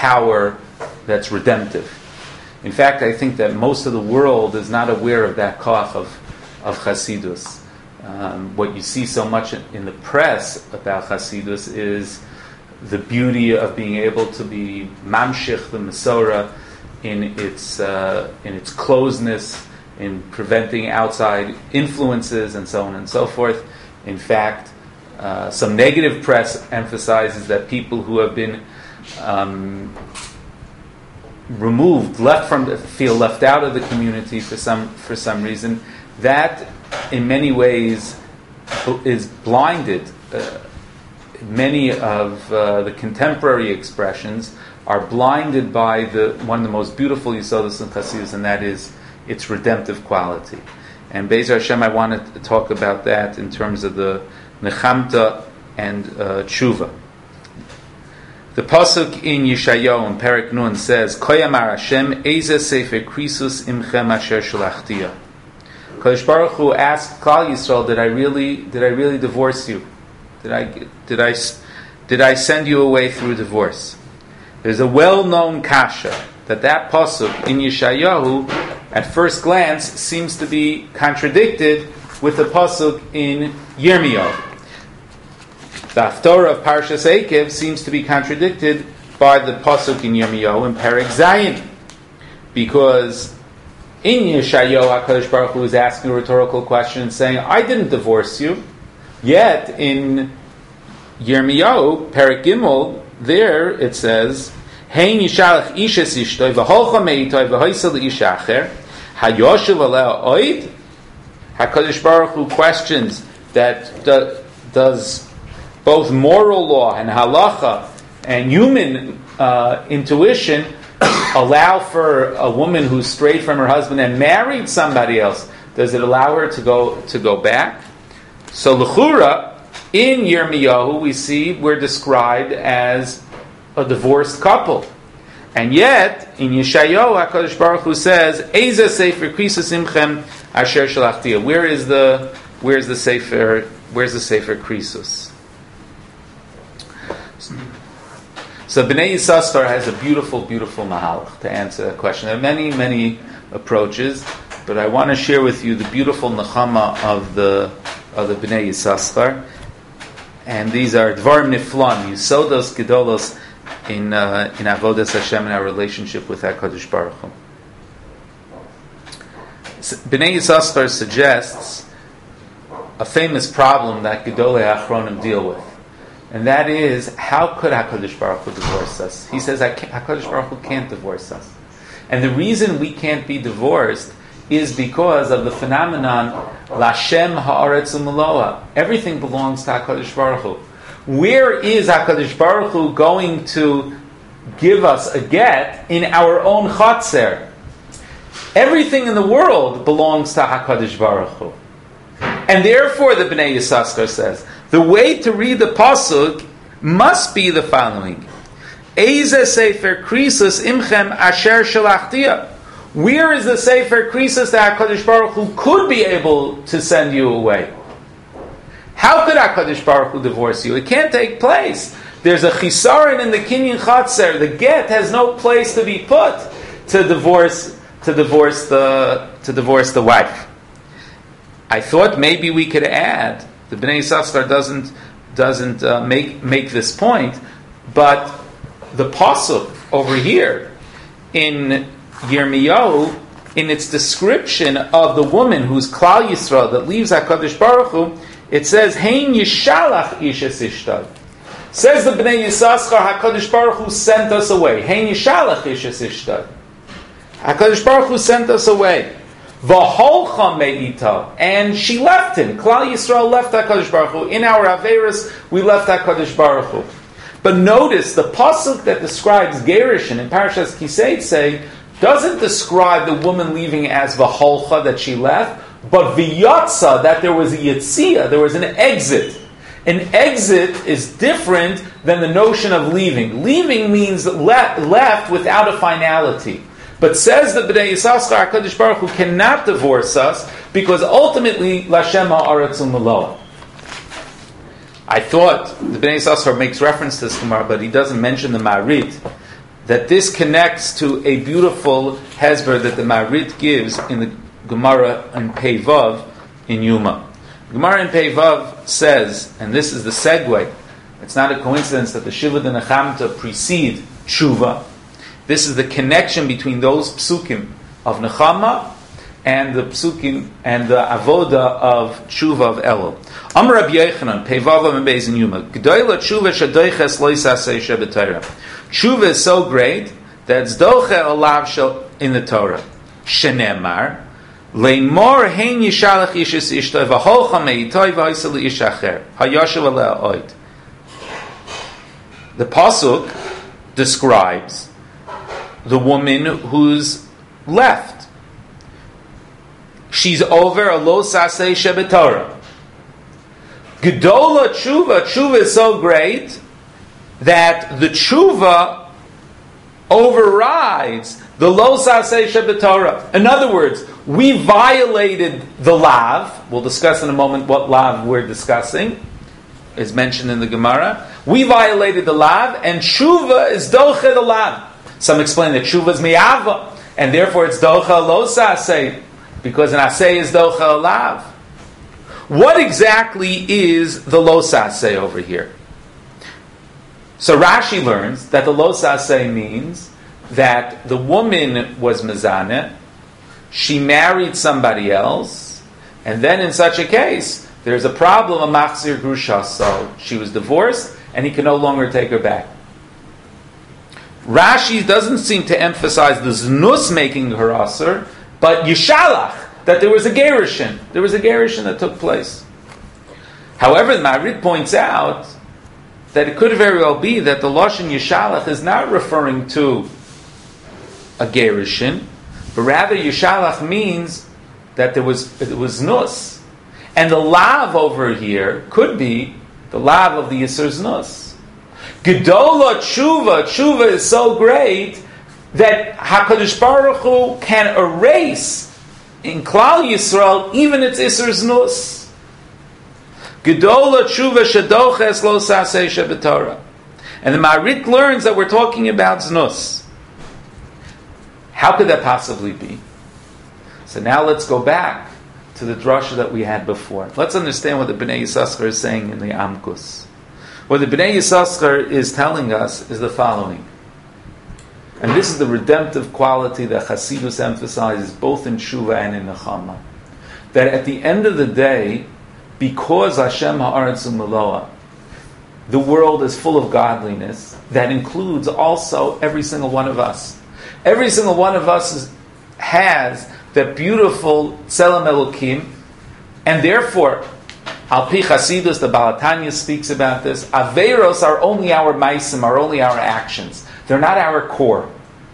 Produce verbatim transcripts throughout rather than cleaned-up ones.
power that's redemptive. In fact, I think that most of the world is not aware of that koach of, of Chasidus. Um, what you see so much in, in the press about Chasidus is the beauty of being able to be mamshich the Masorah in its uh, in its closeness, in preventing outside influences, and so on and so forth. In fact, uh, some negative press emphasizes that people who have been um, removed, left from, the, feel left out of the community for some for some reason, that in many ways is blinded. Uh, many of uh, the contemporary expressions are blinded by the one of the most beautiful Yisodus and Chasidus, and that is its redemptive quality. And Be'ezer Hashem, I wanted to talk about that in terms of the Nechamta and uh, Tshuva. The pasuk in Yeshayahu in Perek Nun says, "Koyamar Hashem Eze Sefer Krisus Imchem Asher Shalachtia." Kadosh Baruch Hu asked Klal Yisrael, "Did I really, did I really divorce you? Did I, did I, did I send you away through divorce?" There's a well-known kasha that that pasuk in Yeshayahu, at first glance, seems to be contradicted with the pasuk in Yirmiyahu. The Haftorah of Parshas Eikev seems to be contradicted by the pasuk in Yirmiyahu in Perek Zayin, because in Yeshayahu, HaKadosh Baruch Hu is asking a rhetorical question and saying, "I didn't divorce you." Yet in Yirmiyahu, Perek Gimel, there it says, "Hein yishalach ishes ishtoi v'holcha meitoi v'hoisel isha acher hayoshev aleh oid." HaKadosh Baruch Hu questions that do, does both moral law and halacha and human uh, intuition allow for a woman who's strayed from her husband and married somebody else, does it allow her to go to go back? So l'chura, in Yirmiyahu, we see we're described as a divorced couple. And yet, in Yeshayahu, HaKadosh Baruch Hu says, "Eze sefer krisus imchem asher shalachtia." Where is the where's the sefer where's the sefer krisus? So Bnei Yissaschar has a beautiful, beautiful mahalach to answer that question. There are many, many approaches, but I want to share with you the beautiful nechama of the of the Bnei Yissaschar. And these are Dvarim Niflan, Yisodos Gedolos in uh, in Avodas Hashem, in our relationship with HaKadosh Baruch Hu. Bnei Yissaschar suggests a famous problem that Gedolei Achronim deal with. And that is, how could HaKadosh Baruch Hu divorce us? He says HaKadosh Baruch Hu can't divorce us. And the reason we can't be divorced is because of the phenomenon Lashem Haaretz U'Meloha. Everything belongs to HaKadosh Baruch Hu. Where is HaKadosh Baruch Hu going to give us a get in our own Chatzer? Everything in the world belongs to HaKadosh Baruch Hu. And therefore, the Bnei Yissaschar says, the way to read the pasuk must be the following: Eze sefer krisus imchem asher shalachtia. Where is the sefer krisus that HaKadosh Baruch Hu could be able to send you away? How could HaKadosh Baruch Hu divorce you? It can't take place. There's a chisaron in the kinyan chatzer. The get has no place to be put to divorce to divorce the to divorce the wife. I thought maybe we could add. The Bnei Yissaschar doesn't doesn't uh, make make this point, but the pasuk over here in Yirmiyahu, in its description of the woman who's Klal Yisrael that leaves HaKadosh Baruch Hu, it says Hein Yishalach Ishes Ishtad. Says the Bnei Yissaschar, HaKadosh Baruch Hu sent us away. Hein Yishalach Ishes Ishtad. HaKadosh Baruch Hu sent us away. V'holcha me'ita, and she left him. Klal Yisrael left HaKadosh Baruch Hu. In our Averis, we left HaKadosh Baruch Hu. But notice, the pasuk that describes Gerishin in Parashas Kisei doesn't describe the woman leaving as v'holcha, that she left, but v'yatza, that there was a yitzia, there was an exit. An exit is different than the notion of leaving. Leaving means le- left without a finality. But says the Bnei Yissaschar, HaKadosh Baruch Hu cannot divorce us because ultimately Lashem Haaretz U'Meloha. I thought the Bnei Yissaschar makes reference to this Gemara, but he doesn't mention the Marit. that this connects to a beautiful hesber that the Marit gives in the Gemara in Pei Vav in Yuma. Gemara in Pei Vav says, and this is the segue, it's not a coincidence that the Shiva de Nechamta precede Tshuva. This is the connection between those psukim of Nechama and the psukim and the avoda of Tshuva of Elul. Amar Rabbi Yochanan, Pei Vav and Beis in Yuma, G'doila Tshuva shadoiches lo yisasei shebetayra. Tshuva is so great that it's doche alav shel in the Torah. Shenemar, leimor hein yishalach ishis ishtoi v'holcha meitoi v'oisa li'ish acher hayashav aleh oid. The pasuk describes the woman who's left. She's over a lo sasei shebetorah. Gedola tshuva, tshuva is so great that the tshuva overrides the lo sasei shebetorah. In other words, we violated the lav. We'll discuss in a moment what lav we're discussing. Is mentioned in the Gemara. We violated the lav, and tshuva is doche the lav. Some explain that tshuva is mi'ava, and therefore it's doche lo sasei, because an asei is doche lav. What exactly is the lo sasei over here? So Rashi learns that the lo sasei means that the woman was mezaneh, she married somebody else, and then in such a case, there's a problem of machzir grusha, so she was divorced, and he can no longer take her back. Rashi doesn't seem to emphasize the znus making her aser, but yishalach, that there was a gerushin. There was a gerushin that took place. However, the Marit points out that it could very well be that the lashon yishalach is not referring to a gerushin, but rather yishalach means that there was it was znus. And the lav over here could be the lav of the Yisur Znus. Gedola tshuva, tshuva is so great that HaKadosh Baruch Hu can erase in Klal Yisrael even its Yisur Znus. Gedola tshuva shadoches lo sasei shebetorah. And the Marit learns that we're talking about Znus. How could that possibly be? So now let's go back to the drasha that we had before. Let's understand what the Bnei Yissaschar is saying in the Amkus. What the Bnei Yissaschar is telling us is the following. And this is the redemptive quality that Hasidus emphasizes both in Tshuva and in Nechama. That at the end of the day, because Hashem ha'aretz u'meloah, the world is full of godliness, that includes also every single one of us. Every single one of us is, has that beautiful Tzelem Elokim, and therefore, Al Pi Chasidus, the Baal HaTanya speaks about this, Averos are only our maisim, are only our actions. They're not our core.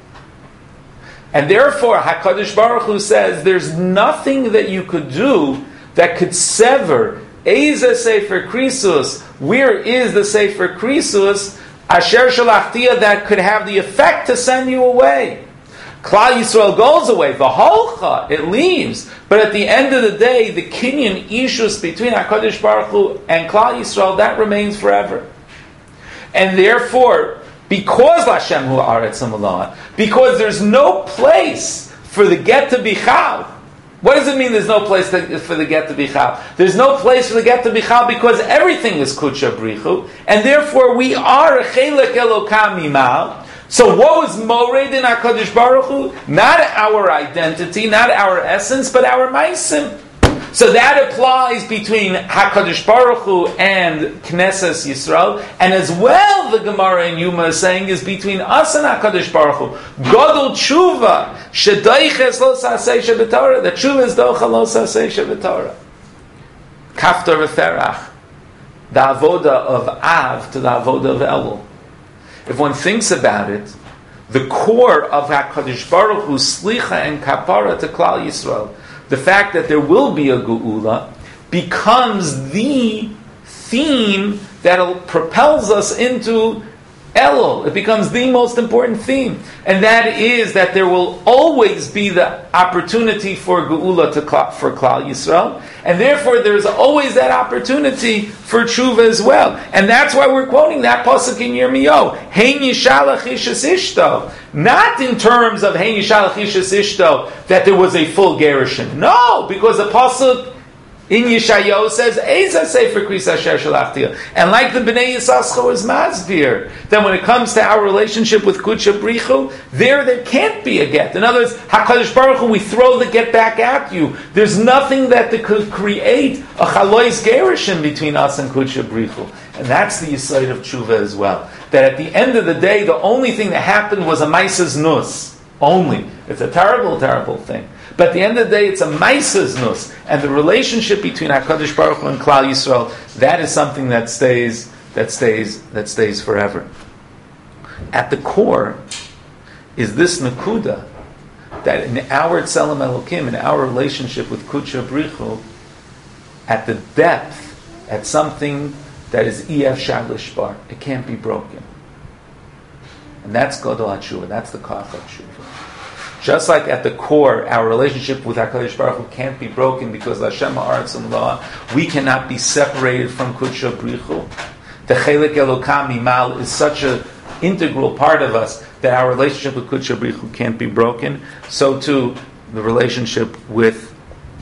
And therefore, HaKadosh Baruch Hu says, there's nothing that you could do that could sever Eze Sefer Krisus, where is the Sefer Krisus, Asher Shalachtia, that could have the effect to send you away. Klal Yisrael goes away, v'holcha, it leaves. But at the end of the day, the kinyan ishus between HaKadosh Baruch Hu and Klal Yisrael, that remains forever. And therefore, because Lashem hu aretz u'meloah, because there's no place for the get to be chal. What does it mean there's no place to, for the get to be chal? There's no place for the get to be chal because everything is kudsha brichu, and therefore we are chelek elokam mimal. So what was mored in HaKadosh Baruch Hu? Not our identity, not our essence, but our maisim. So that applies between HaKadosh Baruch Hu and Knesset Yisrael, and as well the Gemara in Yuma is saying is between us and HaKadosh Baruch Hu. Godol tshuva, shedaiches lo sasei shebetorah. The tshuva is docha lo sasei shebetorah. Kaftar v'ferach. The avoda of Av to the avoda of Elul. If one thinks about it, the core of HaKadosh Baruch Hu's slicha and kapara to Klal Yisrael, the fact that there will be a geula, becomes the theme that propels us into Elul. It becomes the most important theme. And that is that there will always be the opportunity for Geula to, for Klal Yisrael. And therefore there's always that opportunity for Tshuva as well. And that's why we're quoting that pasuk in Yirmiyahu. Hein yishalach ishes ishto. Not in terms of Hein yishalach ishes ishto, that there was a full gerushin. No, because the pasuk in Yeshayahu says, Eza Sefer Kris Asher Shalachtia. And like the Bnei Yissaschar is Masbir, that when it comes to our relationship with Kudsha Brichu, there there can't be a get. In other words, HaKadosh Baruch Hu, we throw the get back at you. There's nothing that could create a Chalois Gerushin between us and Kudsha Brichu. And that's the Yisod of Tshuva as well. That at the end of the day, the only thing that happened was a Maisas Nus. Only. It's a terrible, terrible thing. But at the end of the day, it's a Maisas Nus. And the relationship between HaKadosh Baruch Hu and Klal Yisrael, that is something that stays, that stays, that stays forever. At the core is this Nakuda, that in our Tzelem Elokim, in our relationship with Kudsha Brichu, at the depth, at something that is E F Shalish Bar, it can't be broken. And that's Godol HaTshuva, that's the Koach HaTshuva. Just like at the core, our relationship with HaKadosh Baruch Hu can't be broken because Hashem Ha'aretz U'Melaha, we cannot be separated from Kudsha Brichu. The Chelek Elokam Mimal is such an integral part of us that our relationship with Kudsha Brichu can't be broken. So too, the relationship with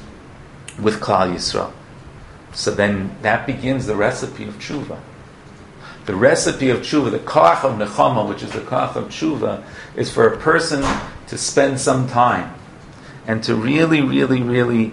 with Klal Yisrael. So then that begins the recipe of Tshuva. The recipe of Tshuva, the Koach of Nechama, which is the Koach of Tshuva, is for a person to spend some time and to really, really, really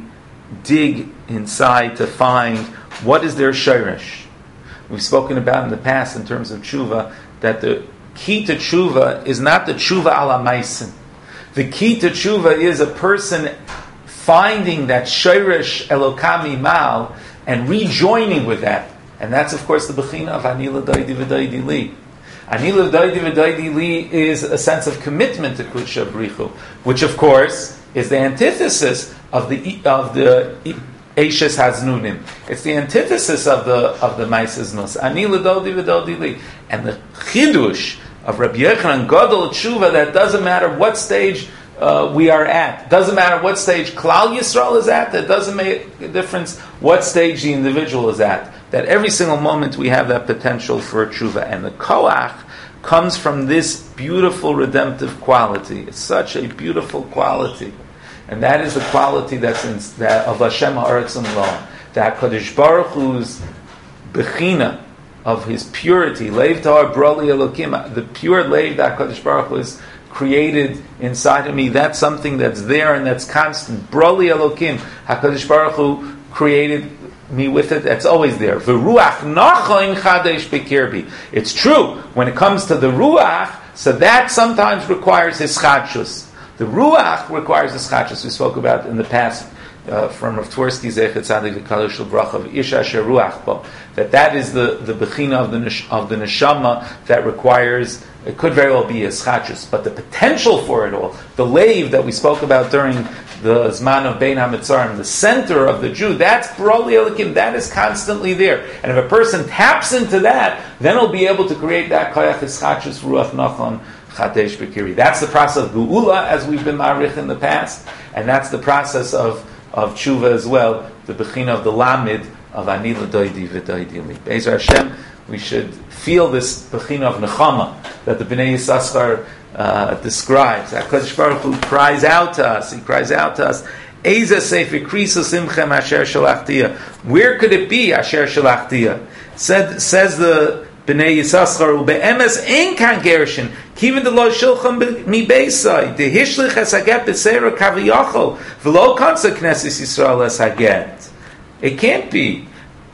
dig inside to find what is their shayresh. We've spoken about in the past in terms of Tshuva that the key to Tshuva is not the Tshuva ala maisin. The key to Tshuva is a person finding that shayresh elokami mal and rejoining with that. And that's, of course, the Bechina of Ani L'Daidi V'Daidi Li. Ani L'Daidi V'Daidi Li is a sense of commitment to Kudsha Brichu, which, of course, is the antithesis of the of the Eishes Haznunim. It's the antithesis of the of the Maisas Nus. Ani L'Daidi V'Daidi Li. And the Chidush of Rabbi Yochanan Gadol Tshuva, that doesn't matter what stage Uh, we are at. Doesn't matter what stage Klal Yisrael is at. That doesn't make a difference what stage the individual is at. That every single moment we have that potential for tshuva. And the koach comes from this beautiful redemptive quality. It's such a beautiful quality. And that is the quality that's in, that of Hashem Ha'aretz U'Melaha. That Kadosh Baruch Hu's bechina, of his purity, leiv tahar broli elokim, the pure leiv that Kadosh Baruch Hu is created inside of me, that's something that's there and that's constant. Broli Elokim, HaKadosh Baruch Hu created me with it, that's always there. V'ruach nachain chadesh bekirbi. It's true, when it comes to the ruach, so that sometimes requires hischadshus. The ruach requires hischadshus. We spoke about in the past uh, from Rav Twersky Zechet Tzadik V'Kadosh L'Bracha of Ish Asher Ruach Bo. That that is the, the bechina of the, of the neshama that requires. It could very well be a schachus, but the potential for it all, the lave that we spoke about during the Zman of Bein HaMetzarim, the center of the Jew, that's Broli Elikim, that is constantly there. And if a person taps into that, then he'll be able to create that Koyach Eschachus Ruach Nachon Chadesh Bekiri. That's the process of Geula, as we've been marich in the past, and that's the process of, of Tshuva as well, the Bechina of the Lamid of Ani L'Doidi V'Doidi Li. Be'ezer Hashem, we should feel this bechina of nechama that the Bnei Yissaschar uh, describes. HaKadosh Baruch Hu cries out to us. He cries out to us. Eza sefer krisu simchem asher shalachtia. Where could it be asher shalachtia? Said says the Bnei Yissaschar ubeemes ein kan gerushin kiven de lo shilchem mi beisai de hishlich es haget b'seira kaviyachol v'lo kansa knesses Yisrael es haget. It can't be.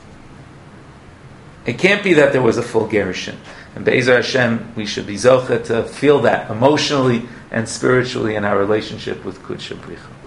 It can't be that there was a full gerushin. And Be'ezer Hashem, we should be zocheh to feel that emotionally and spiritually in our relationship with Kudsha Brichu.